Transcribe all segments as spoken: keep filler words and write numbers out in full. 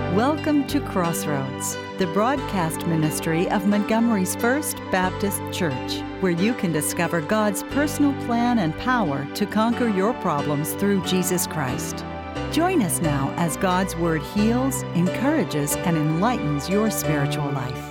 Welcome to Crossroads, the broadcast ministry of Montgomery's First Baptist Church, where you can discover God's personal plan and power to conquer your problems through Jesus Christ. Join us now as God's Word heals, encourages, and enlightens your spiritual life.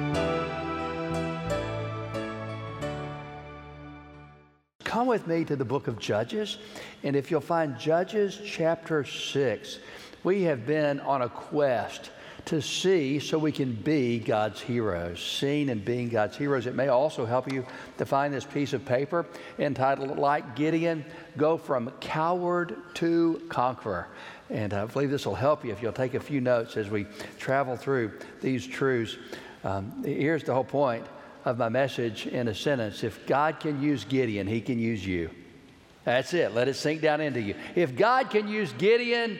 Come with me to the book of Judges, and if you'll find Judges chapter six, we have been on a quest to see so we can be God's heroes, seeing and being God's heroes. It may also help you to find this piece of paper entitled, Like Gideon, Go From Coward to Conqueror. And I believe this will help you if you'll take a few notes as we travel through these truths. Um, here's the whole point of my message in a sentence. If God can use Gideon, he can use you. That's it. Let it sink down into you. If God can use Gideon,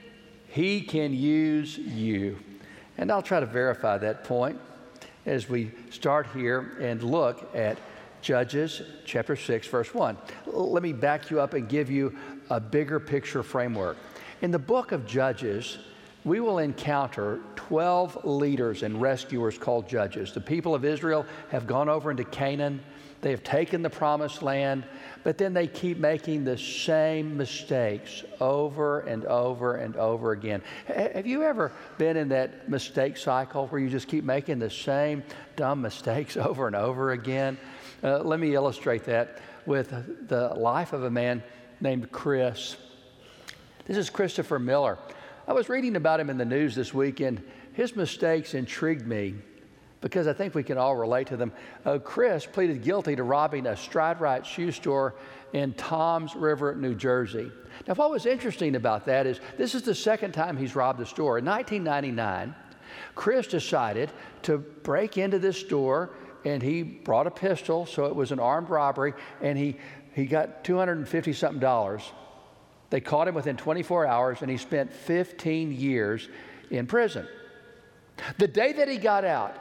he can use you. And I'll try to verify that point as we start here and look at Judges chapter six, verse one. Let me back you up and give you a bigger picture framework. In the book of Judges, we will encounter twelve leaders and rescuers called judges. The people of Israel have gone over into Canaan. They have taken the promised land, but then they keep making the same mistakes over and over and over again. Have you ever been in that mistake cycle where you just keep making the same dumb mistakes over and over again? Uh, let me illustrate that with the life of a man named Chris. This is Christopher Miller. I was reading about him in the news this week, and his mistakes intrigued me because I think we can all relate to them. Uh, Chris pleaded guilty to robbing a Stride Rite shoe store in Toms River, New Jersey. Now, what was interesting about that is this is the second time he's robbed the store. In nineteen ninety-nine, Chris decided to break into this store, and he brought a pistol, so it was an armed robbery, and he, he got two hundred fifty something dollars. They caught him within twenty-four hours, and he spent fifteen years in prison. The day that he got out,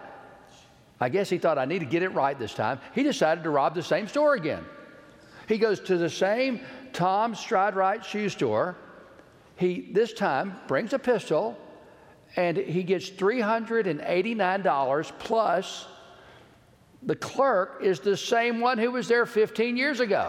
I guess he thought, I need to get it right this time. He decided to rob the same store again. He goes to the same Tom's Stride Rite shoe store. He, this time, brings a pistol, and he gets three hundred eighty-nine dollars plus the clerk is the same one who was there fifteen years ago.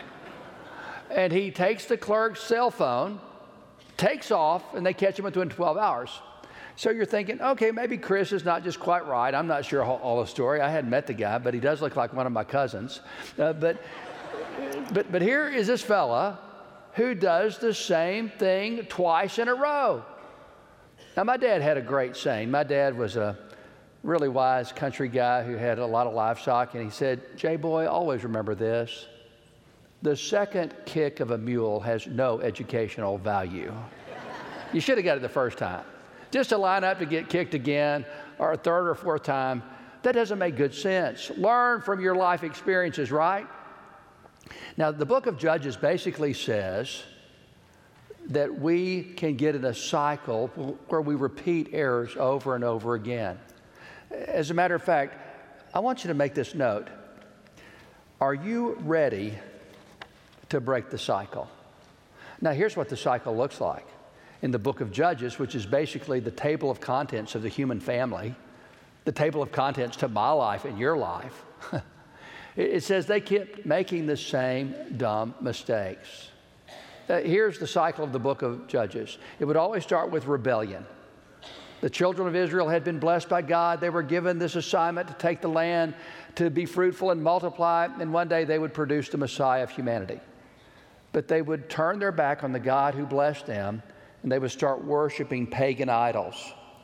And he takes the clerk's cell phone, takes off, and they catch him within twelve hours. So you're thinking, okay, maybe Chris is not just quite right. I'm not sure all, all the story. I hadn't met the guy, but he does look like one of my cousins. Uh, but, but, but here is this fella who does the same thing twice in a row. Now, my dad had a great saying. My dad was a really wise country guy who had a lot of livestock, and he said, Jay boy, always remember this. The second kick of a mule has no educational value. You should have got it the first time. Just to line up to get kicked again, or a third or fourth time, that doesn't make good sense. Learn from your life experiences, right? Now, the book of Judges basically says that we can get in a cycle where we repeat errors over and over again. As a matter of fact, I want you to make this note. Are you ready to break the cycle? Now, here's what the cycle looks like. In the book of Judges, which is basically the table of contents of the human family, the table of contents to my life and your life, it says they kept making the same dumb mistakes. Uh, here's the cycle of the book of Judges. It would always start with rebellion. The children of Israel had been blessed by God. They were given this assignment to take the land, to be fruitful and multiply, and one day they would produce the Messiah of humanity. But they would turn their back on the God who blessed them, and they would start worshiping pagan idols.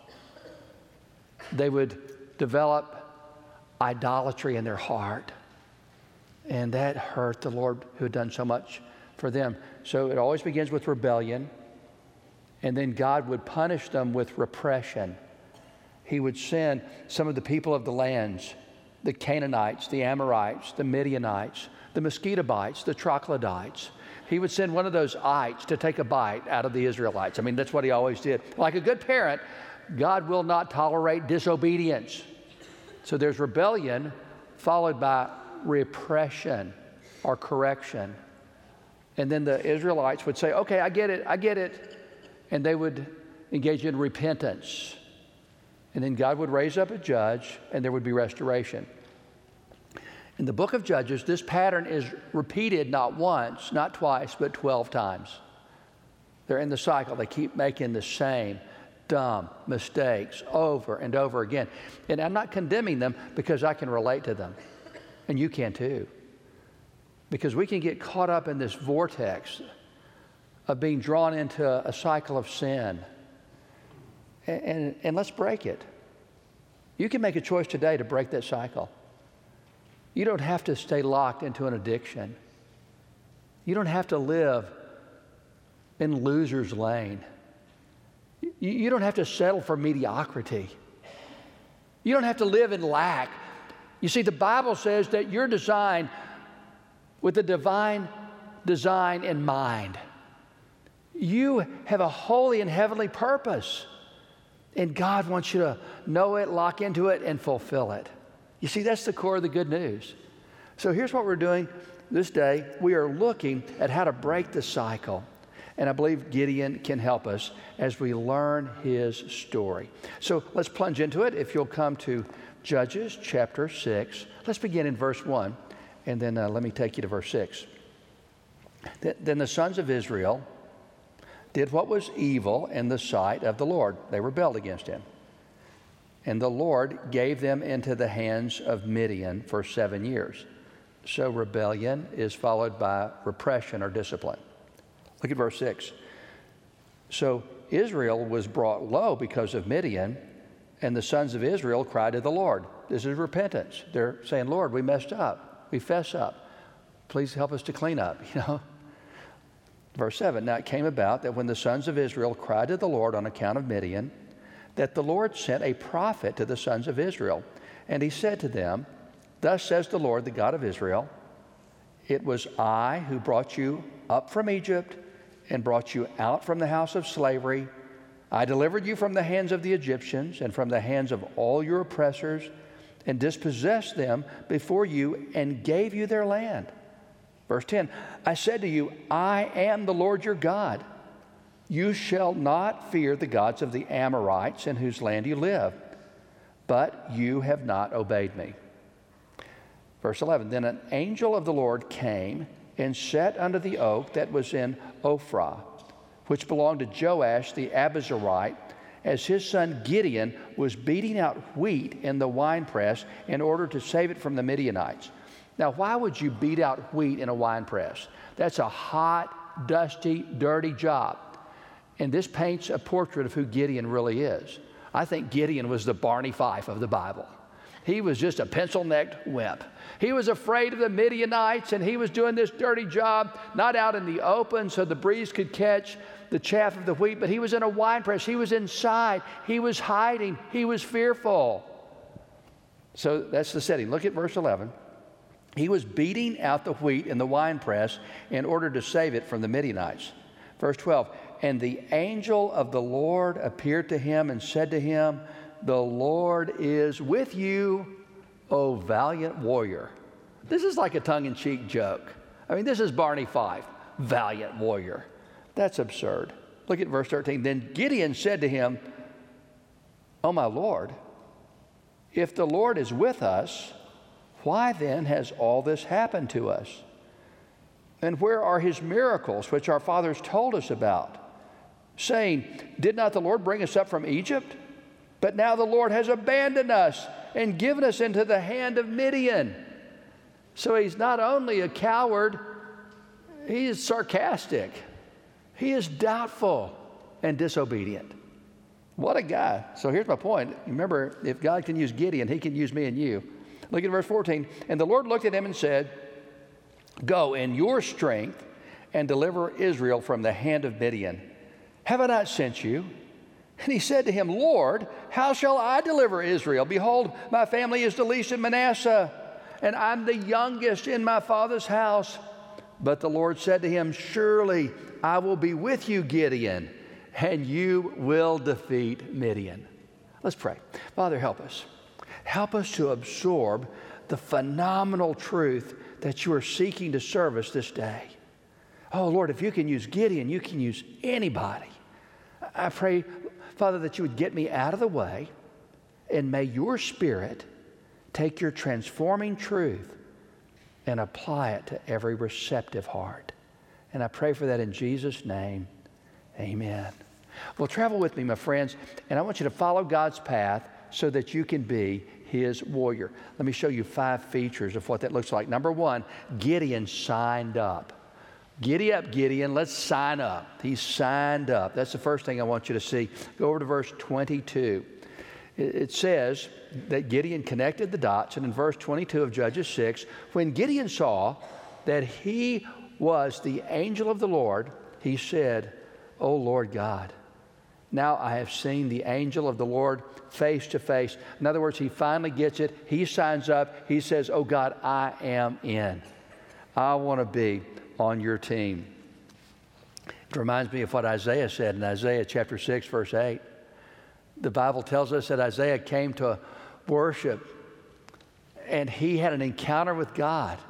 They would develop idolatry in their heart. And that hurt the Lord who had done so much for them. So it always begins with rebellion. And then God would punish them with repression. He would send some of the people of the lands, the Canaanites, the Amorites, the Midianites, the mosquito bites, the troglodytes. He would send one of those ites to take a bite out of the Israelites. I mean, that's what he always did. Like a good parent, God will not tolerate disobedience. So there's rebellion followed by repression or correction. And then the Israelites would say, okay, I get it, I get it. And they would engage in repentance. And then God would raise up a judge, and there would be restoration. In the book of Judges, this pattern is repeated not once, not twice, but twelve times. They're in the cycle. They keep making the same dumb mistakes over and over again. And I'm not condemning them because I can relate to them. And you can too. Because we can get caught up in this vortex of being drawn into a cycle of sin. And, and, and let's break it. You can make a choice today to break that cycle. You don't have to stay locked into an addiction. You don't have to live in loser's lane. You, you don't have to settle for mediocrity. You don't have to live in lack. You see, the Bible says that you're designed with a divine design in mind. You have a holy and heavenly purpose, and God wants you to know it, lock into it, and fulfill it. You see, that's the core of the good news. So here's what we're doing this day. We are looking at how to break the cycle, and I believe Gideon can help us as we learn his story. So let's plunge into it. If you'll come to Judges chapter six, let's begin in verse one, and then uh, let me take you to verse six. Th- then the sons of Israel did what was evil in the sight of the Lord. They rebelled against him. And the Lord gave them into the hands of Midian for seven years. So rebellion is followed by repression or discipline. Look at verse six. So Israel was brought low because of Midian, and the sons of Israel cried to the Lord. This is repentance. They're saying, Lord, we messed up. We fess up. Please help us to clean up, you know. Verse seven, now it came about that when the sons of Israel cried to the Lord on account of Midian, that the Lord sent a prophet to the sons of Israel. And he said to them, thus says the Lord, the God of Israel, it was I who brought you up from Egypt and brought you out from the house of slavery. I delivered you from the hands of the Egyptians and from the hands of all your oppressors, and dispossessed them before you and gave you their land. Verse ten, I said to you, I am the Lord your God. You shall not fear the gods of the Amorites in whose land you live, but you have not obeyed me. Verse eleven, then an angel of the Lord came and sat under the oak that was in Ophrah, which belonged to Joash the Abiezrite, as his son Gideon was beating out wheat in the winepress in order to save it from the Midianites. Now, why would you beat out wheat in a winepress? That's a hot, dusty, dirty job. And this paints a portrait of who Gideon really is. I think Gideon was the Barney Fife of the Bible. He was just a pencil-necked wimp. He was afraid of the Midianites, and he was doing this dirty job, not out in the open so the breeze could catch the chaff of the wheat, but he was in a winepress. He was inside. He was hiding. He was fearful. So that's the setting. Look at verse eleven. He was beating out the wheat in the winepress in order to save it from the Midianites. Verse twelve, and the angel of the Lord appeared to him and said to him, the Lord is with you, O valiant warrior. This is like a tongue-in-cheek joke. I mean, this is Barney Fife, valiant warrior. That's absurd. Look at verse thirteen. Then Gideon said to him, oh, my Lord, if the Lord is with us, why then has all this happened to us? And where are his miracles, which our fathers told us about, saying, did not the Lord bring us up from Egypt? But now the Lord has abandoned us and given us into the hand of Midian. So he's not only a coward, he is sarcastic. He is doubtful and disobedient. What a guy. So here's my point. Remember, if God can use Gideon, he can use me and you. Look at verse fourteen. And the Lord looked at him and said, go in your strength and deliver Israel from the hand of Midian. Have I not sent you? And he said to him, Lord, how shall I deliver Israel? Behold, my family is the least in Manasseh, and I'm the youngest in my father's house. But the Lord said to him, surely I will be with you, Gideon, and you will defeat Midian. Let's pray. Father, help us. Help us to absorb the phenomenal truth that you are seeking to serve us this day. Oh, Lord, if you can use Gideon, you can use anybody. I pray, Father, that you would get me out of the way, and may your Spirit take your transforming truth and apply it to every receptive heart. And I pray for that in Jesus' name. Amen. Well, travel with me, my friends, and I want you to follow God's path so that you can be His warrior. Let me show you five features of what that looks like. Number one, Gideon signed up. Giddy up, Gideon. Let's sign up. He signed up. That's the first thing I want you to see. Go over to verse twenty-two. It says that Gideon connected the dots, and in verse twenty-two of Judges six, when Gideon saw that he was the angel of the Lord, he said, "O Lord God, now I have seen the angel of the Lord face to face." In other words, he finally gets it. He signs up. He says, "Oh God, I am in. I want to be on your team." It reminds me of what Isaiah said in Isaiah chapter six, verse eight. The Bible tells us that Isaiah came to worship, and he had an encounter with God.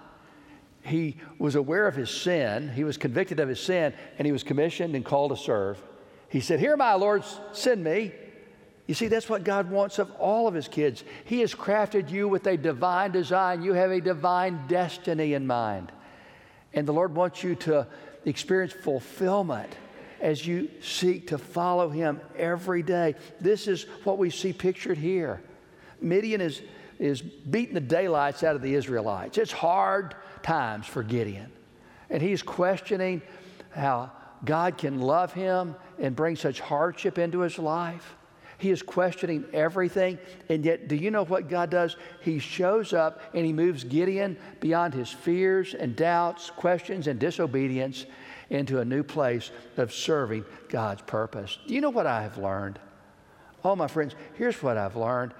He was aware of his sin. He was convicted of his sin, and he was commissioned and called to serve. He said, "Here, my Lord, send me." You see, that's what God wants of all of his kids. He has crafted you with a divine design. You have a divine destiny in mind. And the Lord wants you to experience fulfillment as you seek to follow him every day. This is what we see pictured here. Midian is, is beating the daylights out of the Israelites. It's hard times for Gideon. And he's questioning how God can love him and bring such hardship into his life. He is questioning everything. And yet, do you know what God does? He shows up and he moves Gideon beyond his fears and doubts, questions and disobedience into a new place of serving God's purpose. Do you know what I have learned? Oh, my friends, here's what I've learned.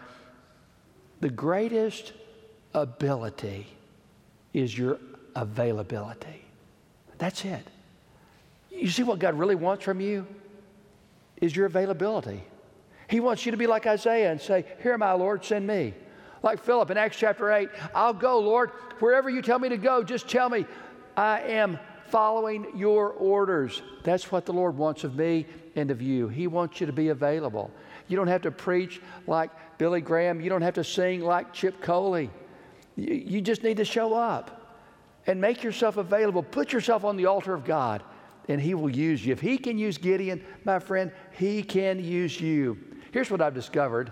The greatest ability is your availability. That's it. You see what God really wants from you is your availability. He wants you to be like Isaiah and say, "Here, my Lord, send me." Like Philip in Acts chapter eight, "I'll go, Lord. Wherever you tell me to go, just tell me. I am following your orders." That's what the Lord wants of me and of you. He wants you to be available. You don't have to preach like Billy Graham. You don't have to sing like Chip Coley. You, you just need to show up and make yourself available. Put yourself on the altar of God, and he will use you. If he can use Gideon, my friend, he can use you. Here's what I've discovered.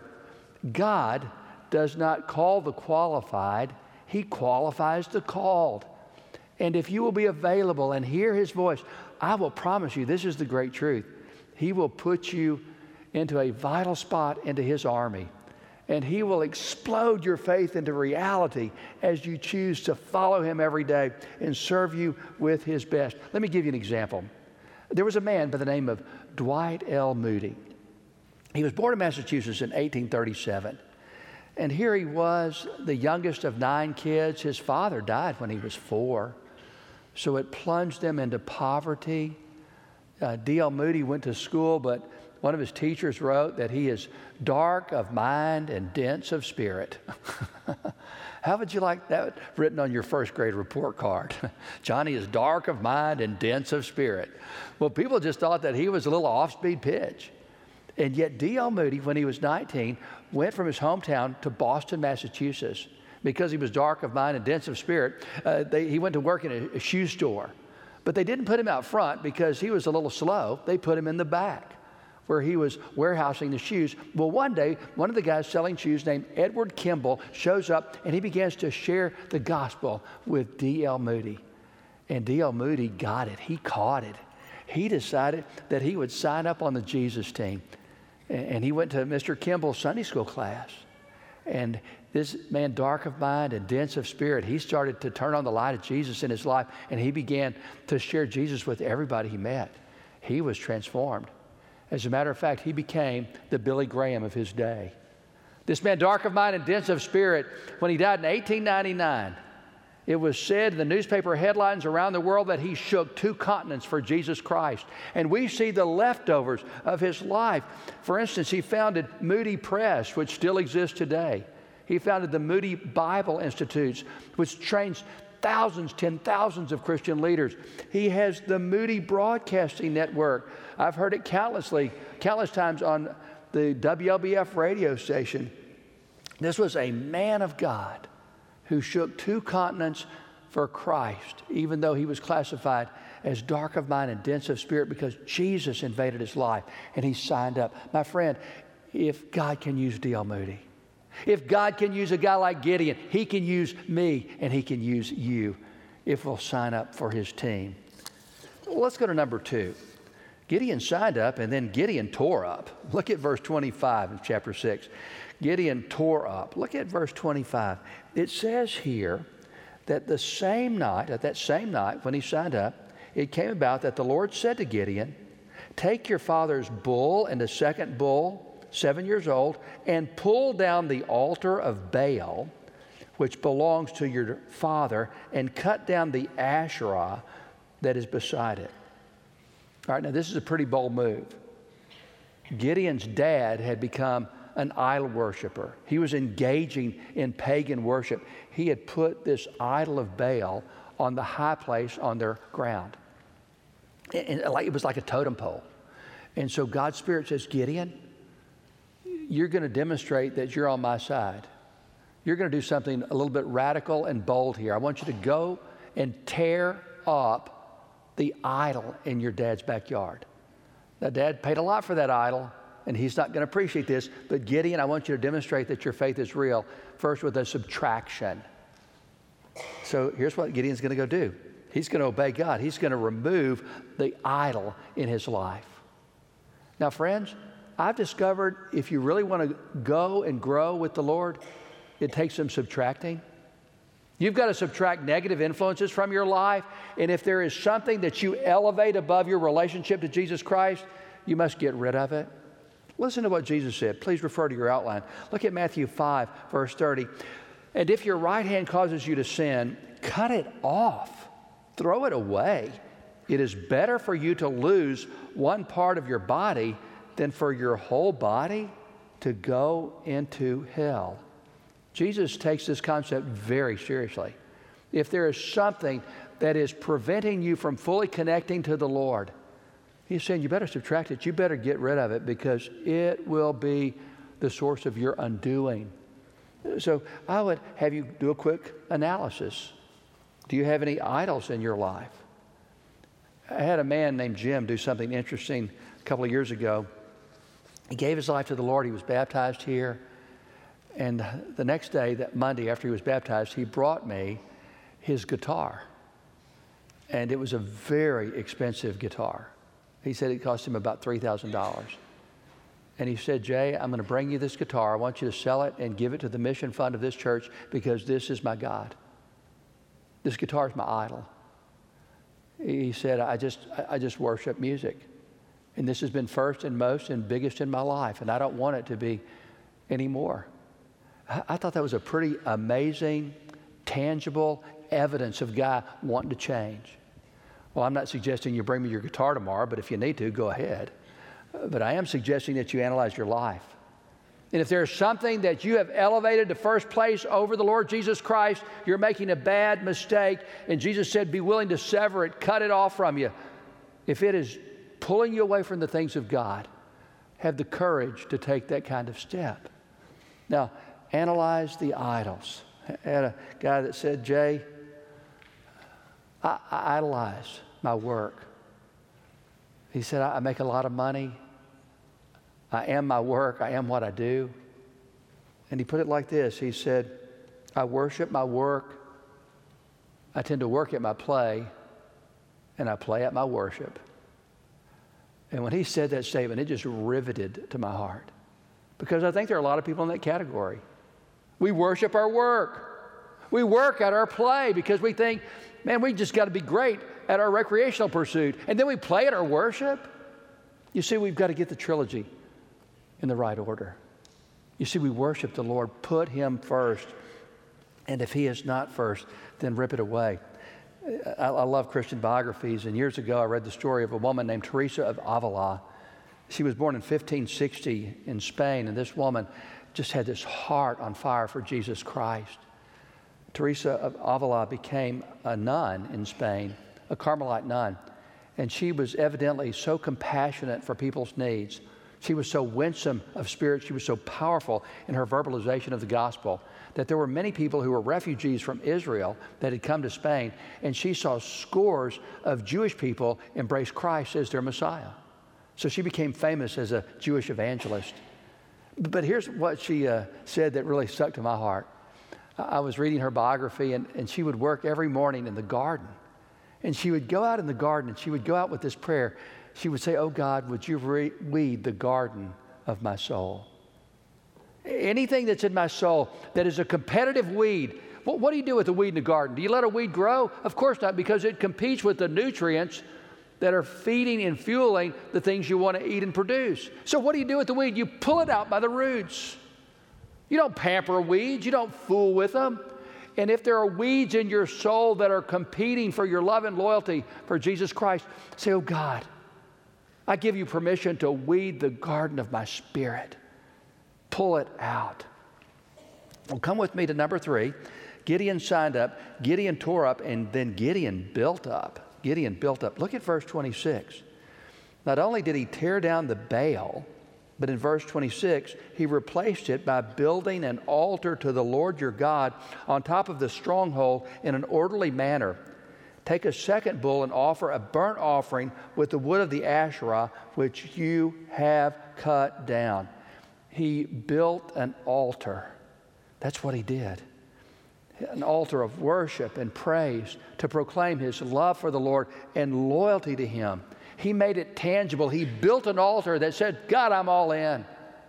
God does not call the qualified. He qualifies the called. And if you will be available and hear his voice, I will promise you, this is the great truth. He will put you into a vital spot into his army. And he will explode your faith into reality as you choose to follow him every day and serve you with his best. Let me give you an example. There was a man by the name of Dwight L. Moody. He was born in Massachusetts in eighteen thirty-seven. And here he was, the youngest of nine kids. His father died when he was four. So it plunged him into poverty. Uh, D L. Moody went to school, but one of his teachers wrote that he is dark of mind and dense of spirit. How would you like that written on your first grade report card? Johnny is dark of mind and dense of spirit. Well, people just thought that he was a little off-speed pitch. And yet D L. Moody, when he was nineteen, went from his hometown to Boston, Massachusetts. Because he was dark of mind and dense of spirit, uh, they, he went to work in a, a shoe store. But they didn't put him out front because he was a little slow. They put him in the back where he was warehousing the shoes. Well, one day, one of the guys selling shoes named Edward Kimball shows up, and he begins to share the gospel with D L. Moody. And D L. Moody got it. He caught it. He decided that he would sign up on the Jesus team. And he went to Mister Kimball's Sunday school class. And this man, dark of mind and dense of spirit, he started to turn on the light of Jesus in his life, and he began to share Jesus with everybody he met. He was transformed. As a matter of fact, he became the Billy Graham of his day. This man, dark of mind and dense of spirit, when he died in eighteen ninety-nine, it was said in the newspaper headlines around the world that he shook two continents for Jesus Christ. And we see the leftovers of his life. For instance, he founded Moody Press, which still exists today. He founded the Moody Bible Institutes, which trains thousands, ten thousands of Christian leaders. He has the Moody Broadcasting Network. I've heard it countlessly, countless times on the W L B F radio station. This was a man of God who shook two continents for Christ, even though he was classified as dark of mind and dense of spirit, because Jesus invaded his life and he signed up. My friend, if God can use D L Moody, if God can use a guy like Gideon, he can use me and he can use you if we'll sign up for his team. Well, let's go to number two. Gideon signed up and then Gideon tore up. Look at verse twenty-five of chapter six. Gideon tore up. Look at verse twenty-five. It says here that the same night, at that same night when he signed up, it came about that the Lord said to Gideon, take your father's bull and the second bull, seven years old, and pull down the altar of Baal, which belongs to your father, and cut down the Asherah that is beside it. All right, now this is a pretty bold move. Gideon's dad had become an idol worshiper. He was engaging in pagan worship. He had put this idol of Baal on the high place on their ground. And it was like a totem pole. And so God's Spirit says, Gideon, you're going to demonstrate that you're on my side. You're going to do something a little bit radical and bold here. I want you to go and tear up the idol in your dad's backyard. Now, Dad paid a lot for that idol, and he's not going to appreciate this, but Gideon, I want you to demonstrate that your faith is real, first with a subtraction. So here's what Gideon's going to go do. He's going to obey God. He's going to remove the idol in his life. Now, friends, I've discovered if you really want to go and grow with the Lord, it takes some subtracting. You've got to subtract negative influences from your life, and if there is something that you elevate above your relationship to Jesus Christ, you must get rid of it. Listen to what Jesus said. Please refer to your outline. Look at Matthew five, verse thirty. And if your right hand causes you to sin, cut it off. Throw it away. It is better for you to lose one part of your body than for your whole body to go into hell. Jesus takes this concept very seriously. If there is something that is preventing you from fully connecting to the Lord, he's saying you better subtract it. You better get rid of it because it will be the source of your undoing. So I would have you do a quick analysis. Do you have any idols in your life? I had a man named Jim do something interesting a couple of years ago. He gave his life to the Lord. He was baptized here. And the next day, that Monday after he was baptized, he brought me his guitar. And it was a very expensive guitar. He said it cost him about three thousand dollars. And he said, Jay, I'm going to bring you this guitar. I want you to sell it and give it to the mission fund of this church because this is my God. This guitar is my idol. He said, I just, I just worship music. And this has been first and most and biggest in my life. And I don't want it to be anymore. I thought that was a pretty amazing, tangible evidence of a guy wanting to change. Well, I'm not suggesting you bring me your guitar tomorrow, but if you need to, go ahead. But I am suggesting that you analyze your life. And if there's something that you have elevated to first place over the Lord Jesus Christ, you're making a bad mistake. And Jesus said, be willing to sever it, cut it off from you. If it is pulling you away from the things of God, have the courage to take that kind of step. Now, analyze the idols. I had a guy that said, Jay, I, I idolize my work. He said, I, I make a lot of money. I am my work. I am what I do. And he put it like this. He said, I worship my work. I tend to work at my play, and I play at my worship. And when he said that statement, it just riveted to my heart. Because I think there are a lot of people in that category. We worship our work. We work at our play because we think, man, we just got to be great at our recreational pursuit. And then we play at our worship. You see, we've got to get the trilogy in the right order. You see, we worship the Lord. Put him first. And if he is not first, then rip it away. I, I love Christian biographies. And years ago, I read the story of a woman named Teresa of Avila. She was born in fifteen sixty in Spain. And this woman just had this heart on fire for Jesus Christ. Teresa of Avila became a nun in Spain, a Carmelite nun, and she was evidently so compassionate for people's needs. She was so winsome of spirit, she was so powerful in her verbalization of the gospel that there were many people who were refugees from Israel that had come to Spain, and she saw scores of Jewish people embrace Christ as their Messiah. So she became famous as a Jewish evangelist. But here's what she uh, said that really stuck to my heart. I was reading her biography, and, and she would work every morning in the garden. And she would go out in the garden, and she would go out with this prayer. She would say, "Oh God, would you re- weed the garden of my soul?" Anything that's in my soul that is a competitive weed, what, what do you do with a weed in the garden? Do you let a weed grow? Of course not, because it competes with the nutrients that are feeding and fueling the things you want to eat and produce. So what do you do with the weed? You pull it out by the roots. You don't pamper weeds. You don't fool with them. And if there are weeds in your soul that are competing for your love and loyalty for Jesus Christ, say, "Oh God, I give you permission to weed the garden of my spirit. Pull it out." Well, come with me to number three. Gideon signed up, Gideon tore up, and then Gideon built up. Gideon built up. Look at verse twenty-six. Not only did he tear down the Baal, but in verse twenty-six, he replaced it by building an altar to the Lord your God on top of the stronghold in an orderly manner. Take a second bull and offer a burnt offering with the wood of the Asherah, which you have cut down. He built an altar. That's what he did. An altar of worship and praise to proclaim his love for the Lord and loyalty to him. He made it tangible. He built an altar that said, "God, I'm all in."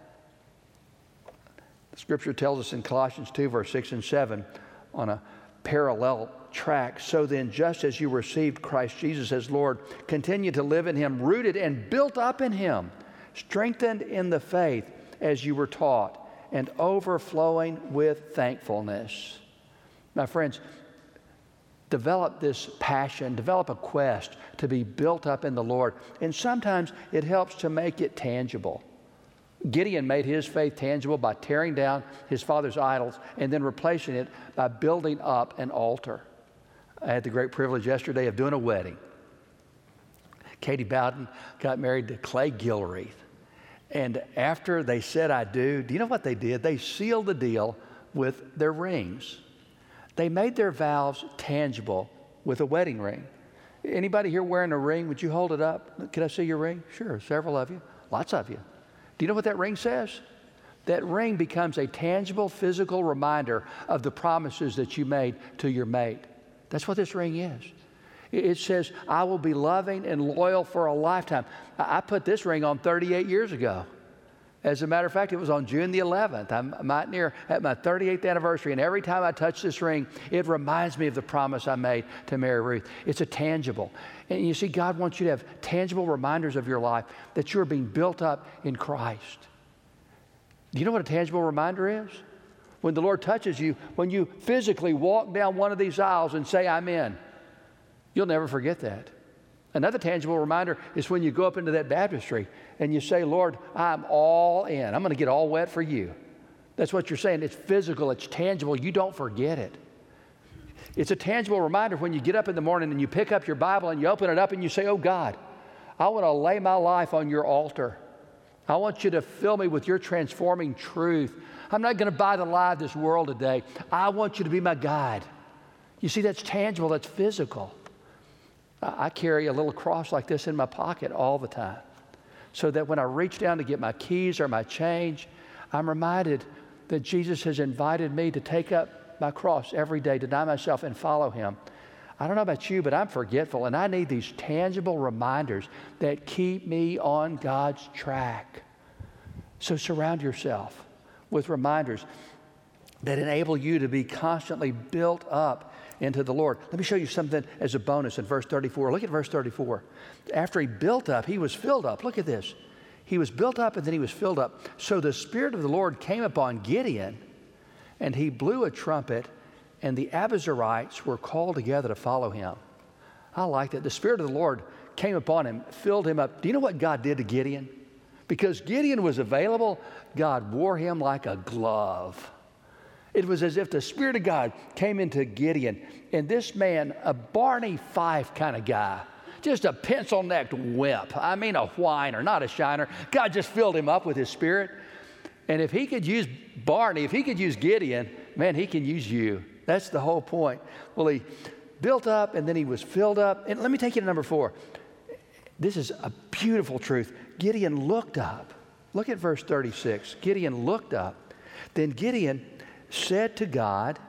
The scripture tells us in Colossians two, verse six and seven, on a parallel track, "So then, just as you received Christ Jesus as Lord, continue to live in him, rooted and built up in him, strengthened in the faith as you were taught, and overflowing with thankfulness." My friends, develop this passion, develop a quest to be built up in the Lord. And sometimes it helps to make it tangible. Gideon made his faith tangible by tearing down his father's idols and then replacing it by building up an altar. I had the great privilege yesterday of doing a wedding. Katie Bowden got married to Clay Gilreath. And after they said "I do," do you know what they did? They sealed the deal with their rings. They made their vows tangible with a wedding ring. Anybody here wearing a ring? Would you hold it up? Can I see your ring? Sure, several of you, lots of you. Do you know what that ring says? That ring becomes a tangible, physical reminder of the promises that you made to your mate. That's what this ring is. It says, "I will be loving and loyal for a lifetime." I put this ring on thirty-eight years ago. As a matter of fact, it was on June the eleventh. I'm right near at my thirty-eighth anniversary, and every time I touch this ring, it reminds me of the promise I made to Mary Ruth. It's a tangible. And you see, God wants you to have tangible reminders of your life that you're being built up in Christ. Do you know what a tangible reminder is? When the Lord touches you, when you physically walk down one of these aisles and say, "I'm in," you'll never forget that. Another tangible reminder is when you go up into that baptistry and you say, "Lord, I'm all in. I'm going to get all wet for you." That's what you're saying. It's physical. It's tangible. You don't forget it. It's a tangible reminder when you get up in the morning and you pick up your Bible and you open it up and you say, "Oh God, I want to lay my life on your altar. I want you to fill me with your transforming truth. I'm not going to buy the lie of this world today. I want you to be my guide." You see, that's tangible. That's physical. I carry a little cross like this in my pocket all the time, so that when I reach down to get my keys or my change, I'm reminded that Jesus has invited me to take up my cross every day, deny myself, and follow him. I don't know about you, but I'm forgetful, and I need these tangible reminders that keep me on God's track. So surround yourself with reminders that enable you to be constantly built up into the Lord. Let me show you something as a bonus in verse thirty-four. Look at verse thirty-four. After he built up, he was filled up. Look at this. He was built up and then he was filled up. So the Spirit of the Lord came upon Gideon, and he blew a trumpet, and the Abiezrites were called together to follow him. I like that. The Spirit of the Lord came upon him, filled him up. Do you know what God did to Gideon? Because Gideon was available, God wore him like a glove. It was as if the Spirit of God came into Gideon, and this man, a Barney Fife kind of guy, just a pencil-necked wimp. I mean, a whiner, not a shiner. God just filled him up with His Spirit. And if He could use Barney, if He could use Gideon, man, He can use you. That's the whole point. Well, he built up, and then he was filled up. And let me take you to number four. This is a beautiful truth. Gideon looked up. Look at verse thirty-six. Gideon looked up. Then Gideon said to God,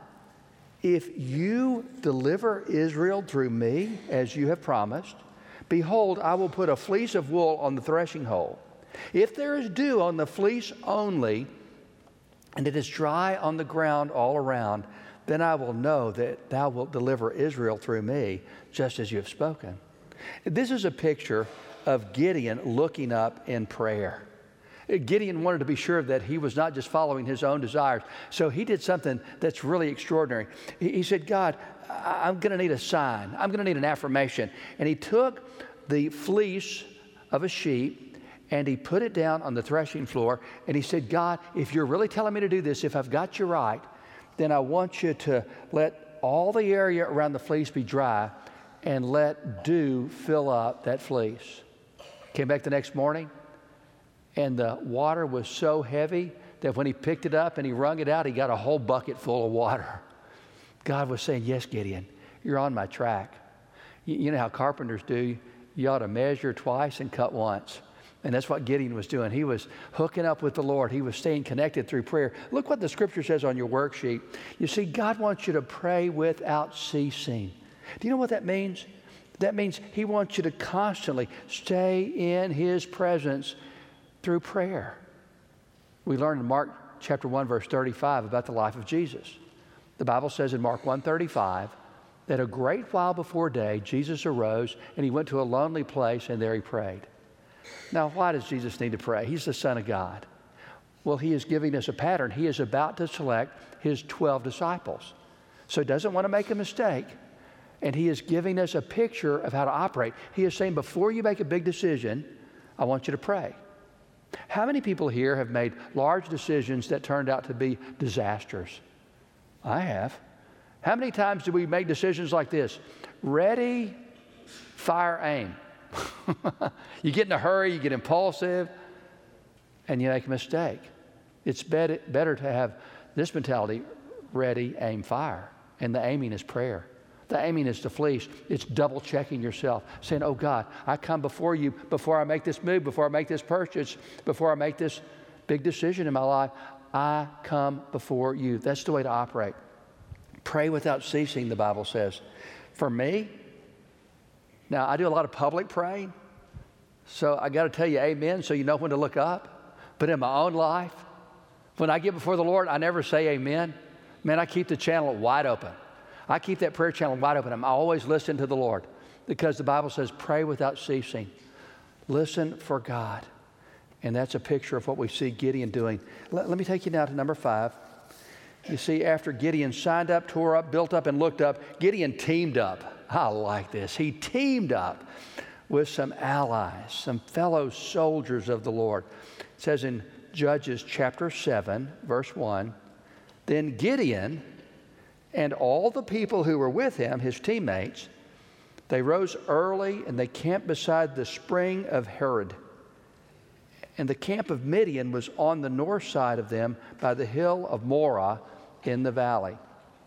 if you deliver Israel through me, as you have promised, behold, I will put a fleece of wool on the threshing hole. If there is dew on the fleece only, and it is dry on the ground all around, then I will know that thou wilt deliver Israel through me, just as you have spoken. This is a picture of Gideon looking up in prayer. Gideon wanted to be sure that he was not just following his own desires. So he did something that's really extraordinary. He, he said, God, I'm going to need a sign. I'm going to need an affirmation. And he took the fleece of a sheep and he put it down on the threshing floor. And he said, God, if you're really telling me to do this, if I've got you right, then I want you to let all the area around the fleece be dry and let dew fill up that fleece. Came back the next morning, and the water was so heavy that when he picked it up and he wrung it out, he got a whole bucket full of water. God was saying, yes, Gideon, you're on my track. You, you know how carpenters do. You ought to measure twice and cut once. And that's what Gideon was doing. He was hooking up with the Lord. He was staying connected through prayer. Look what the Scripture says on your worksheet. You see, God wants you to pray without ceasing. Do you know what that means? That means He wants you to constantly stay in His presence through prayer. We learn in Mark chapter one, verse thirty-five about the life of Jesus. The Bible says in Mark one thirty-five that a great while before day, Jesus arose and He went to a lonely place and there He prayed. Now, why does Jesus need to pray? He's the Son of God. Well, He is giving us a pattern. He is about to select His twelve disciples. So He doesn't want to make a mistake. And He is giving us a picture of how to operate. He is saying, before you make a big decision, I want you to pray. How many people here have made large decisions that turned out to be disasters? I have. How many times do we make decisions like this? Ready, fire, aim. You get in a hurry, you get impulsive, and you make a mistake. It's better, better to have this mentality, ready, aim, fire. And the aiming is prayer. The aiming is the fleece. It's double checking yourself, saying, oh God, I come before you before I make this move, before I make this purchase, before I make this big decision in my life. I come before you. That's the way to operate. Pray without ceasing, the Bible says. For me, now I do a lot of public praying, so I got to tell you amen so you know when to look up. But in my own life, when I get before the Lord, I never say amen. Man, I keep the channel wide open. I keep that prayer channel wide open. I'm always listening to the Lord because the Bible says pray without ceasing. Listen for God. And that's a picture of what we see Gideon doing. Let, let me take you now to number five. You see, after Gideon signed up, tore up, built up, and looked up, Gideon teamed up. I like this. He teamed up with some allies, some fellow soldiers of the Lord. It says in Judges chapter seven, verse one, then Gideon and all the people who were with him, his teammates, they rose early and they camped beside the spring of Harod. And the camp of Midian was on the north side of them by the hill of Morah in the valley.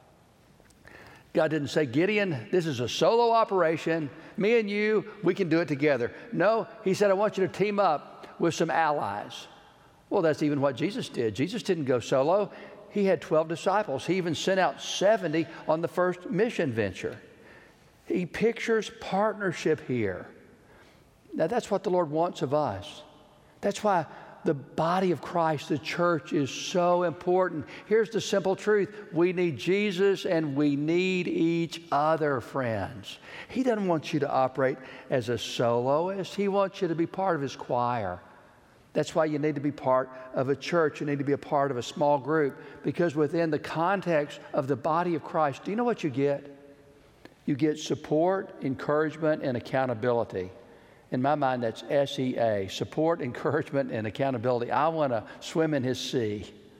God didn't say, Gideon, this is a solo operation. Me and you, we can do it together. No, He said, I want you to team up with some allies. Well, that's even what Jesus did. Jesus didn't go solo. He had twelve disciples. He even sent out seventy on the first mission venture. He pictures partnership here. Now, that's what the Lord wants of us. That's why the body of Christ, the church, is so important. Here's the simple truth. We need Jesus and we need each other, friends. He doesn't want you to operate as a soloist. He wants you to be part of His choir. That's why you need to be part of a church. You need to be a part of a small group, because within the context of the body of Christ, do you know what you get? You get support, encouragement, and accountability. In my mind, that's S E A, support, encouragement, and accountability. I want to swim in His sea.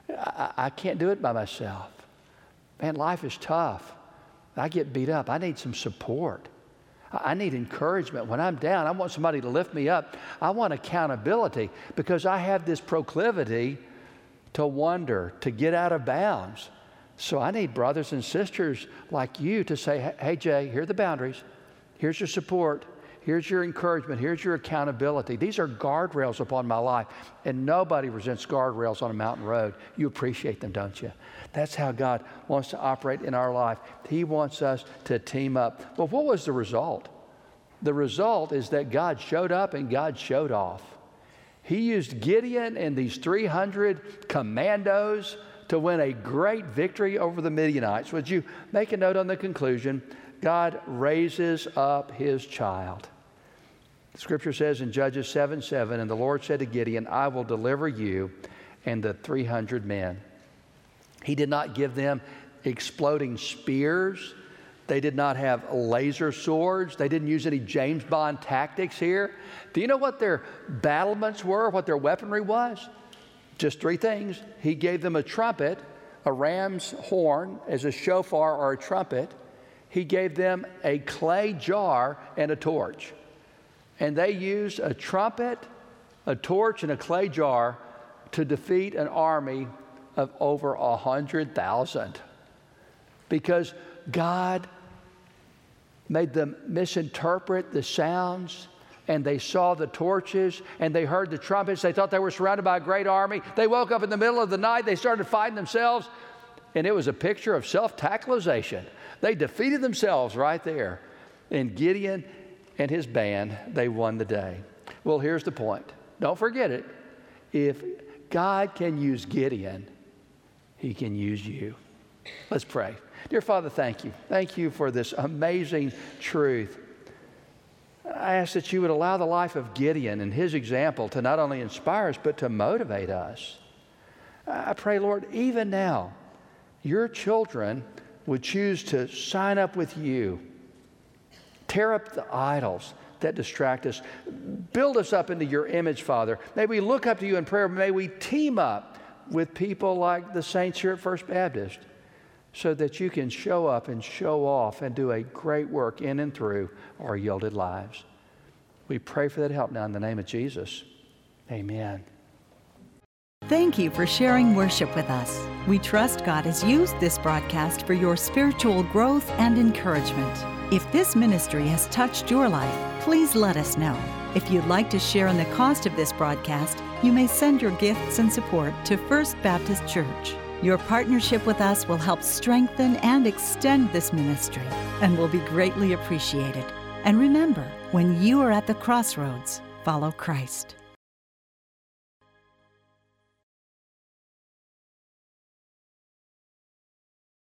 I, I can't do it by myself. Man, life is tough. I get beat up. I need some support. I need encouragement. When I'm down, I want somebody to lift me up. I want accountability because I have this proclivity to wander, to get out of bounds. So I need brothers and sisters like you to say, hey, Jay, here are the boundaries. Here's your support. Here's your encouragement. Here's your accountability. These are guardrails upon my life. And nobody resents guardrails on a mountain road. You appreciate them, don't you? That's how God wants to operate in our life. He wants us to team up. Well, what was the result? The result is that God showed up and God showed off. He used Gideon and these three hundred commandos to win a great victory over the Midianites. Would you make a note on the conclusion? God raises up his child. Scripture says in Judges seven seven, and the Lord said to Gideon, I will deliver you and the three hundred men. He did not give them exploding spears. They did not have laser swords. They didn't use any James Bond tactics here. Do you know what their battlements were, what their weaponry was? Just three things. He gave them a trumpet, a ram's horn as a shofar or a trumpet. He gave them a clay jar and a torch. And they used a trumpet, a torch, and a clay jar to defeat an army of over a hundred thousand. Because God made them misinterpret the sounds, and they saw the torches, and they heard the trumpets. They thought they were surrounded by a great army. They woke up in the middle of the night. They started fighting themselves, and it was a picture of self-tactalization. They defeated themselves right there. And Gideon and his band, they won the day. Well, here's the point. Don't forget it. If God can use Gideon, he can use you. Let's pray. Dear Father, thank you. Thank you for this amazing truth. I ask that you would allow the life of Gideon and his example to not only inspire us, but to motivate us. I pray, Lord, even now, your children would choose to sign up with you. Tear up the idols that distract us. Build us up into your image, Father. May we look up to you in prayer. May we team up with people like the saints here at First Baptist so that you can show up and show off and do a great work in and through our yielded lives. We pray for that help now in the name of Jesus. Amen. Thank you for sharing worship with us. We trust God has used this broadcast for your spiritual growth and encouragement. If this ministry has touched your life, please let us know. If you'd like to share in the cost of this broadcast, you may send your gifts and support to First Baptist Church. Your partnership with us will help strengthen and extend this ministry and will be greatly appreciated. And remember, when you are at the crossroads, follow Christ.